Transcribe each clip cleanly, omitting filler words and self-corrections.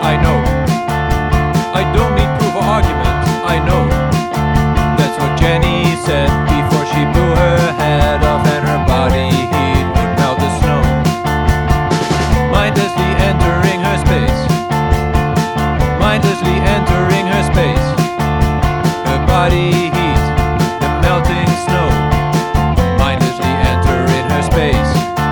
I know. I don't need proof or argument, I know. That's what Jenny said before she blew her head off and her body heat would melt the snow. Mindlessly entering her space. Mindlessly entering her space. Her body heat, the melting snow. Mindlessly enter in her space.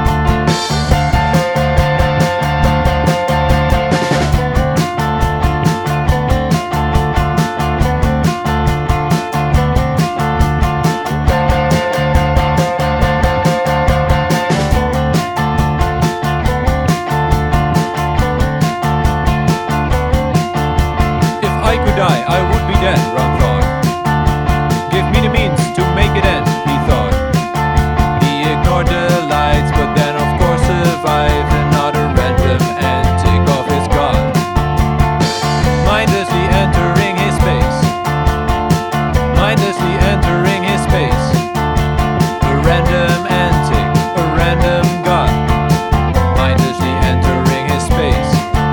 I could die, I would be dead, Ron thought. Give me the means to make it end, he thought. He ignored the lights, but then of course survived another random antic of his god. Mindlessly entering his space. Mindlessly entering his space. A random antic, a random god. Mindlessly entering his space.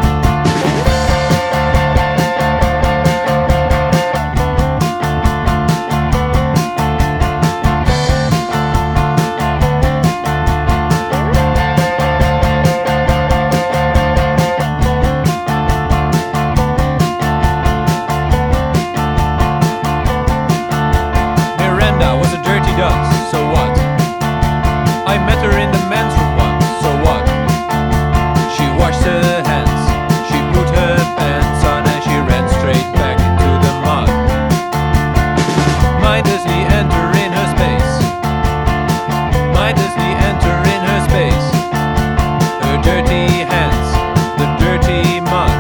Was a dirty dust, so what? I met her in the men's room once, so what? She washed her hands, she put her pants on and she ran straight back into the mud. Mindlessly enter in her space. Mindlessly enter in her space. Her dirty hands, the dirty mud.